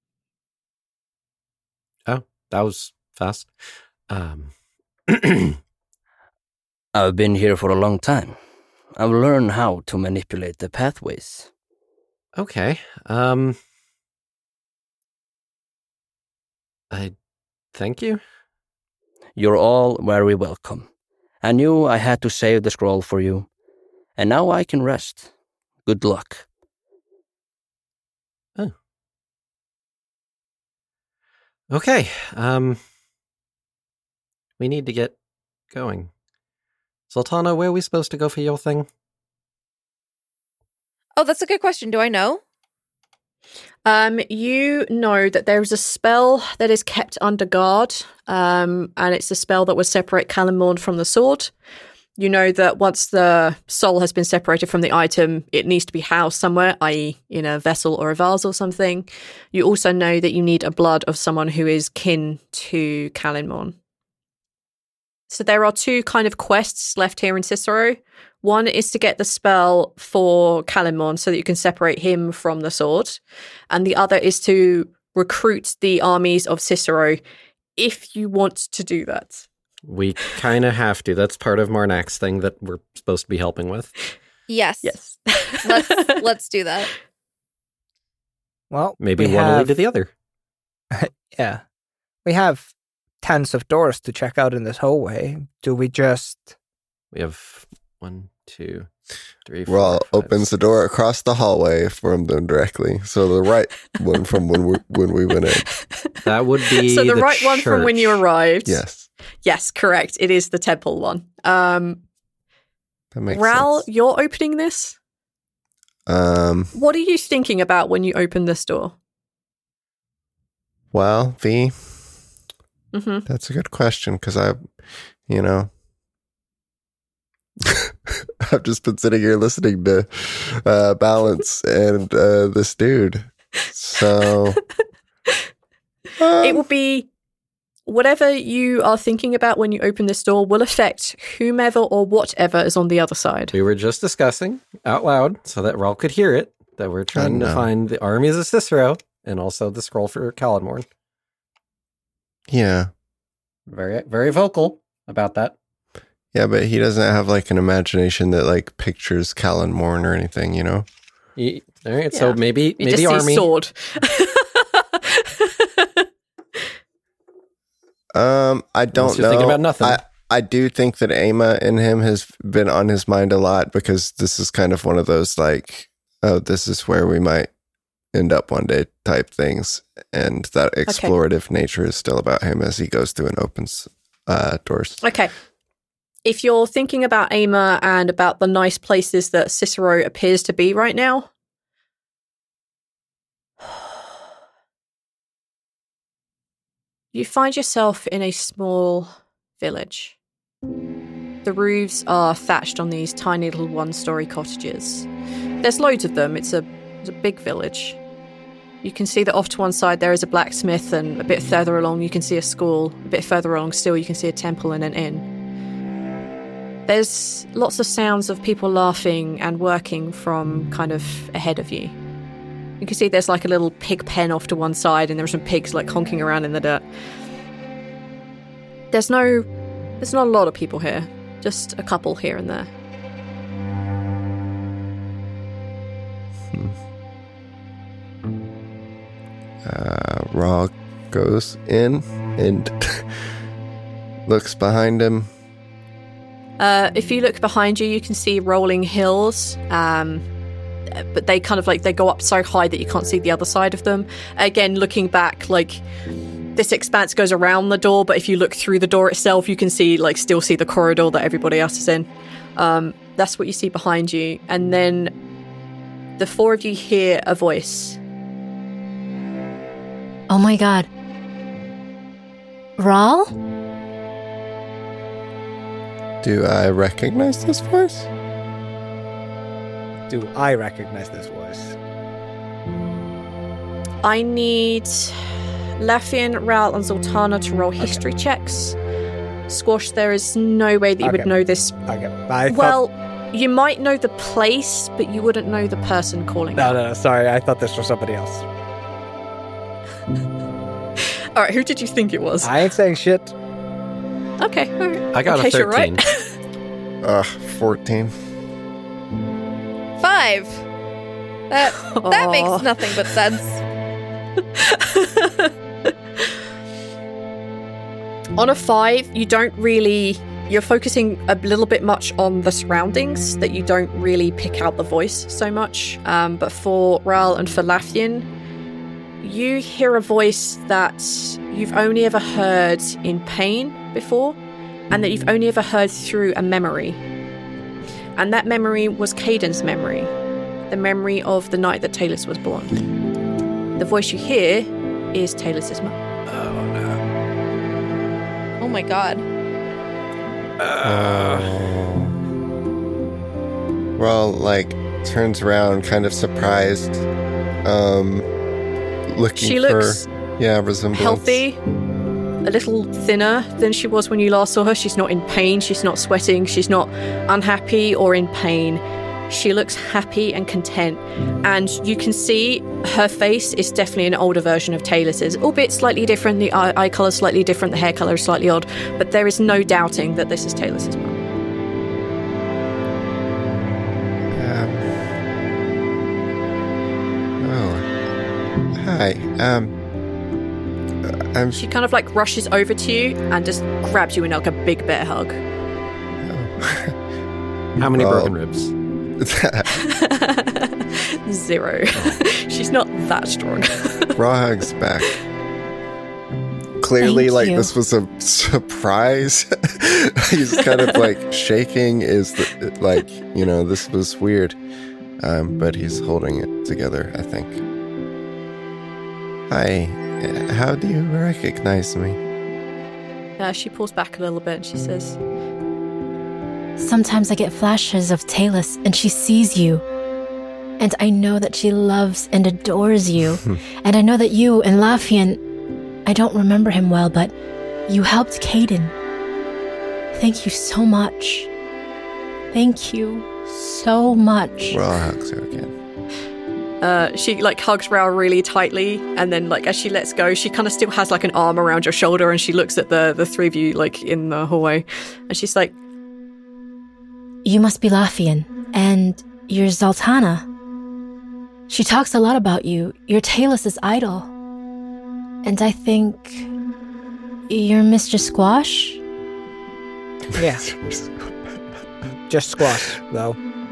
Oh, that was fast. I've been here for a long time. I've learned how to manipulate the pathways. Okay. I thank you. You're all very welcome. I knew I had to save the scroll for you, and now I can rest. Good luck. Oh. Okay. We need to get going. Sultana, where are we supposed to go for your thing? Oh, that's a good question. Do I know? You know that there is a spell that is kept under guard, and it's a spell that would separate Callan Morn from the sword. You know that once the soul has been separated from the item, it needs to be housed somewhere, i.e. in a vessel or a vase or something. You also know that you need a blood of someone who is kin to Callan Morn. So there are two kind of quests left here in Cicero. One is to get the spell for Callan Morn so that you can separate him from the sword. And the other is to recruit the armies of Cicero if you want to do that. We kind of have to. That's part of Marnak's thing that we're supposed to be helping with. Yes. Yes. Let's do that. Well, Maybe we one will lead have- to the other. Yeah. We have tons of doors to check out in this hallway. Do we just... We have 1, 2, 3, 4, Rawl 5, opens the door across the hallway from them directly. So the right one from when we went in. That would be So the right one from when you church. arrived. Yes. Yes, correct. It is the temple one. That makes Ral, sense. you're opening this? What are you thinking about when you open this door? Well, V, Mm-hmm. that's a good question because I've just been sitting here listening to Balance and this dude. So It will be whatever you are thinking about when you open this door will affect whomever or whatever is on the other side. We were just discussing out loud so that Rawl could hear it that we're trying to know. find the armies of Cicero and also the scroll for Callan Morn. yeah. Very, very vocal about that. Yeah, but he doesn't have like an imagination that like pictures Callan Morn or anything, you know? All right, so Yeah. maybe You just see army. sword. I don't just know. think about nothing. I do think that Ama in him has been on his mind a lot because this is kind of one of those like, oh, this is where we might end up one day type things. And that explorative nature is still about him as he goes through and opens doors. Okay. If you're thinking about Ama and about the nice places that Cicero appears to be right now, you find yourself in a small village. The roofs are thatched on these tiny little one-story cottages. There's loads of them. It's a big village. You can see that off to one side there is a blacksmith, and a bit further along you can see a school. A bit further along still you can see a temple and an inn. There's lots of sounds of people laughing and working from kind of ahead of you. You can see there's like a little pig pen off to one side, and there are some pigs like honking around in the dirt. There's not a lot of people here, just a couple here and there. Ra goes in and looks behind him. If you look behind you, you can see rolling hills, but they kind of like, they go up so high that you can't see the other side of them. Again, looking back, like, this expanse goes around the door, but if you look through the door itself, you can see, like, still see the corridor that everybody else is in. That's what you see behind you. And then the four of you hear a voice. Oh my god. Ral? Do I recognize this voice? Do I recognize this voice? I need Laffian, Ral, and Zoltana to roll history checks. Squash, there is no way that you would know this. Okay. Well, you might know the place, but you wouldn't know the person calling out. No, sorry. I thought this was somebody else. All right, who did you think it was? I ain't saying shit. Okay, all right. I got a 13. 14. 5. That makes nothing but sense. On a 5, you don't really... You're focusing a little bit much on the surroundings, that you don't really pick out the voice so much. But for Ral and for Laffian, you hear a voice that you've only ever heard in pain before, and that you've only ever heard through a memory. And that memory was Caden's memory, the memory of the night that Talus was born. The voice you hear is Talus' mum. Oh my god. Well, like, turns around, kind of surprised, looking She looks resemblance. healthy, a little thinner than she was when you last saw her. She's not in pain, she's not sweating, she's not unhappy or in pain. She looks happy and content, and you can see her face is definitely an older version of Talus's, albeit slightly different. The eye colour is slightly different, the hair colour is slightly odd, but there is no doubting that this is Talus's mum. Hi. She kind of like rushes over to you and just grabs you in like a big bear hug. How many broken ribs? 0. She's not that strong. Raw hugs back. Clearly, Thank like, you. this was a surprise. He's kind of like shaking, like, this was weird. But he's holding it together, I think. Hi, how do you recognize me? She pulls back a little bit and she says, Sometimes I get flashes of Talus and she sees you. And I know that she loves and adores you. And I know that you and Laffian, I don't remember him well, but you helped Caden. Thank you so much. Thank you so much. Raw hugs her again. She like hugs Ral really tightly, and then like as she lets go, she kind of still has like an arm around your shoulder, and she looks at the three of you like in the hallway, and she's like, You must be Laffian, and you're Zoltana. She talks a lot about you. You're Talus' idol. And I think you're Mr. Squash? Yeah. Just Squash, though.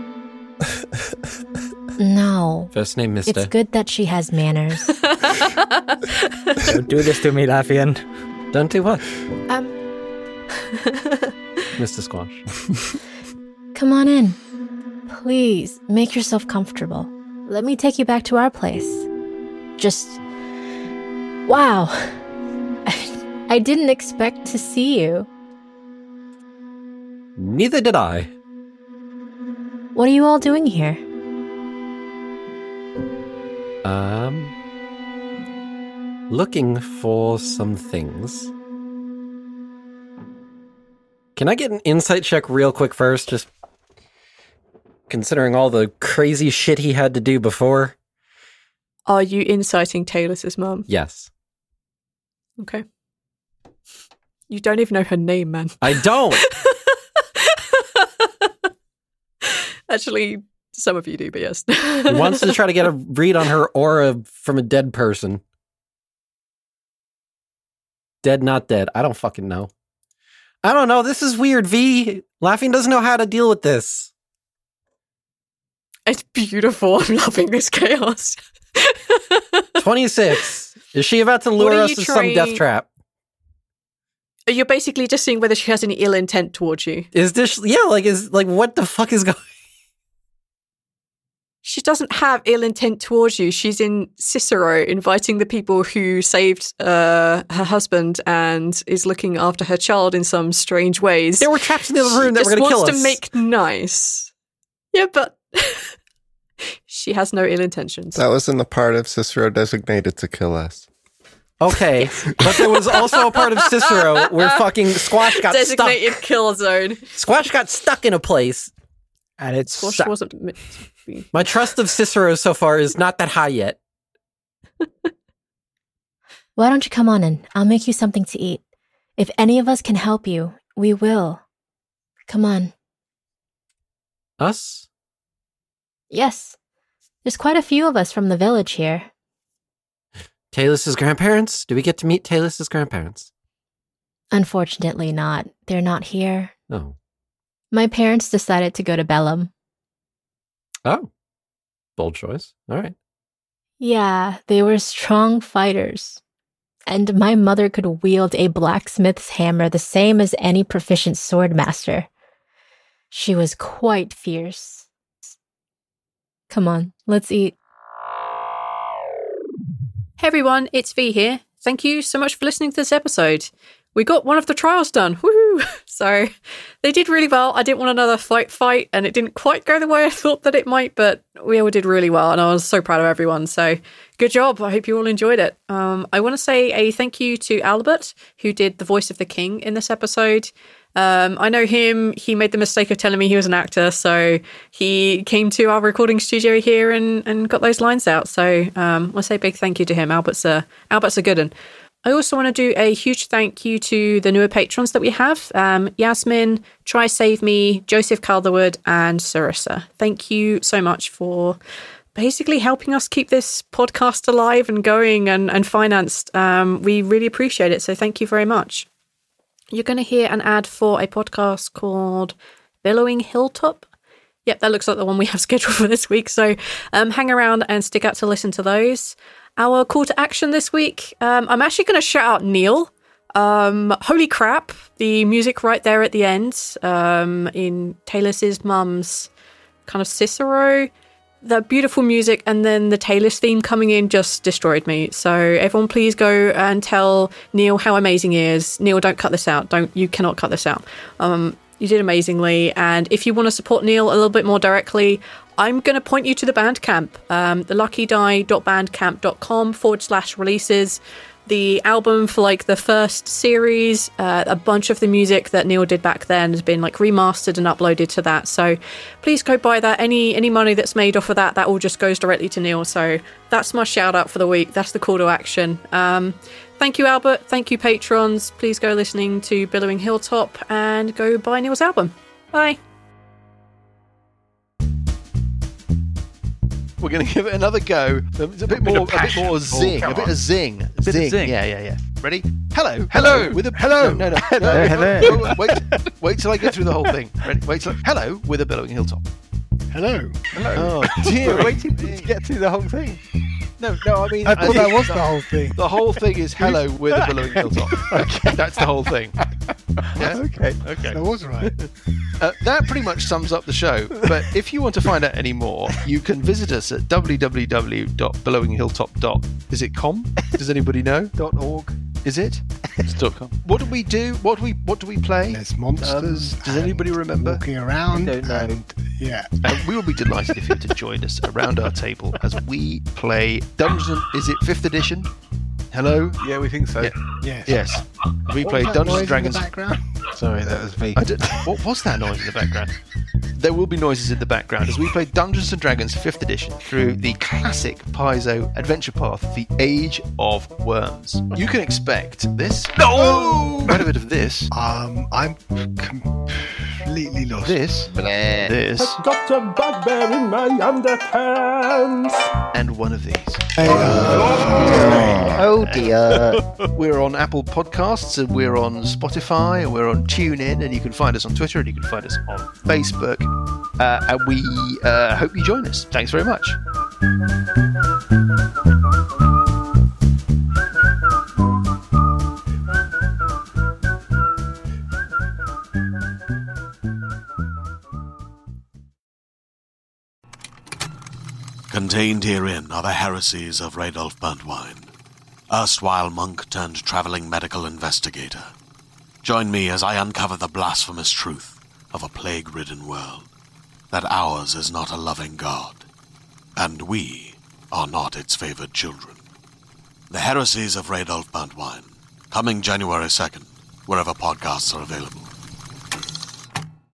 No. First name, Mr. It's good that she has manners. Don't do this to me, Laffian. Don't do what? Mr. Squash. Come on in. Please, make yourself comfortable. Let me take you back to our place. Just... Wow. I didn't expect to see you. Neither did I. What are you all doing here? Looking for some things. Can I get an insight check real quick first? Just considering all the crazy shit he had to do before. Are you inciting Talus' mum? Yes. Okay. You don't even know her name, man. I don't! Actually, some of you do, but yes. He wants to try to get a read on her aura from a dead person. Dead, not dead. I don't fucking know. I don't know. This is weird, V. Laughing doesn't know how to deal with this. It's beautiful. I'm loving this chaos. 26. Is she about to lure us to some death trap? You're basically just seeing whether she has any ill intent towards you. Is this... Yeah, what the fuck is going... She doesn't have ill intent towards you. She's in Cicero, inviting the people who saved her husband and is looking after her child in some strange ways. There were traps in the other room that were going to kill us. She just wants to make nice. Yeah, but she has no ill intentions. That was in the part of Cicero designated to kill us. Okay, but there was also a part of Cicero where fucking Squash got designated stuck. Kill zone. Squash got stuck in a place. And it's Squash wasn't meant to be. My trust of Cicero so far is not that high yet. Why don't you come on in? I'll make you something to eat. If any of us can help you, we will. Come on. Us? Yes. There's quite a few of us from the village here. Talus's grandparents? Do we get to meet Talus's grandparents? Unfortunately not. They're not here. Oh. My parents decided to go to Bellum. Oh. Bold choice. All right. Yeah, they were strong fighters. And my mother could wield a blacksmith's hammer the same as any proficient swordmaster. She was quite fierce. Come on, let's eat. Hey everyone, it's V here. Thank you so much for listening to this episode. We got one of the trials done. Woo! So they did really well. I didn't want another fight, and it didn't quite go the way I thought that it might, but we all did really well, and I was so proud of everyone. So good job. I hope you all enjoyed it. I want to say a thank you to Albert, who did the voice of the king in this episode. I know him. He made the mistake of telling me he was an actor, so he came to our recording studio here and got those lines out. So I want to say a big thank you to him. Albert's a good one. I also want to do a huge thank you to the newer patrons that we have. Yasmin, Try Save Me, Joseph Calderwood, and Sarissa. Thank you so much for basically helping us keep this podcast alive and going and financed. We really appreciate it, so thank you very much. You're going to hear an ad for a podcast called Billowing Hilltop. Yep, that looks like the one we have scheduled for this week, so hang around and stick out to listen to those. Our call to action this week, I'm actually going to shout out Neil. Holy crap, the music right there at the end in Talus's mum's kind of Cicero, the beautiful music, and then the Talus theme coming in just destroyed me. So everyone please go and tell Neil how amazing he is. Neil, don't cut this out. You cannot cut this out. You did amazingly. And if you want to support Neil a little bit more directly, I'm going to point you to the Bandcamp, theluckydie.bandcamp.com/releases. The album for like the first series, a bunch of the music that Neil did back then has been like remastered and uploaded to that. So please go buy that. Any money that's made off of that all just goes directly to Neil. So that's my shout out for the week. That's the call to action. Thank you, Albert. Thank you, patrons. Please go listening to Billowing Hilltop and go buy Neil's album. Bye. We're going to give it another go. It's a bit more zing. A bit of zing. Zing. Yeah. Ready? Hello. With a hello. No. Hello. Wait till I get through the whole thing. Ready? Wait till hello with a Billowing Hilltop. Hello. Oh dear, waiting to get through the whole thing. No, I mean... I thought that was the whole thing. The whole thing is hello with a Billowing Hilltop. Okay, that's the whole thing. Yeah? Okay. That was right. That pretty much sums up the show. But if you want to find out any more, you can visit us at www.billowinghilltop. Is it com? Does anybody know? .org. Is it? It's .com. What do we do? What do we play? There's monsters. Does anybody remember? Walking around. I don't know. Yeah. We will be delighted if you were to join us around our table as we play Dungeons. Is it 5th edition? Hello? Yeah, we think so. Yeah. Yes. We play Dungeons and Dragons. In the background? Sorry, that was me. What was that noise in the background? There will be noises in the background as we play Dungeons and Dragons 5th edition through the classic Paizo adventure path, The Age of Worms. You can expect this. Quite a bit of this. I'm completely lost. This. This. I've got a bugbear in my underpants. And one of these. Hey, Oh dear. We're on Apple Podcasts, and we're on Spotify, and we're on TuneIn, and you can find us on Twitter, and you can find us on Facebook. And we hope you join us. Thanks very much. Contained herein are the heresies of Radolf Burntwine, erstwhile monk turned traveling medical investigator. Join me as I uncover the blasphemous truth of a plague-ridden world, that ours is not a loving God, and we are not its favored children. The heresies of Radolf Burntwine, coming January 2nd, wherever podcasts are available.